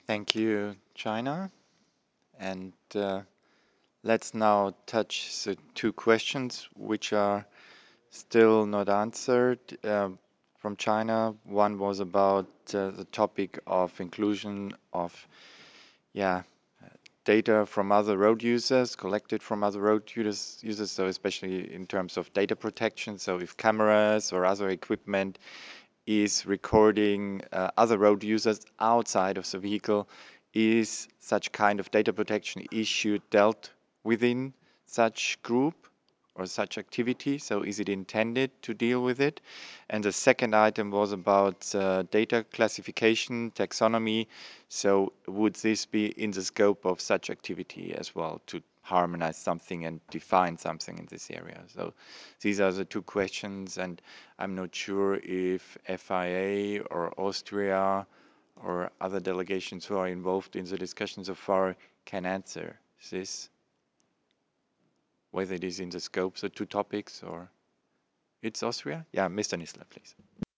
Thank you, China. And let's now touch the two questions which are still not answered from China. One was about the topic of inclusion of, yeah, data from other road users, collected from other road users, so especially in terms of data protection. So if cameras or other equipment is recording other road users outside of the vehicle, is such kind of data protection issue dealt within such group or such activity? So is it intended to deal with it? And the second item was about data classification, taxonomy. So would this be in the scope of such activity as well to harmonize something and define something in this area? So these are the two questions, and I'm not sure if FIA or Austria or other delegations who are involved in the discussion so far can answer this, whether it is in the scope, the two topics, or it's Austria? Yeah, Mr. Nisler, please.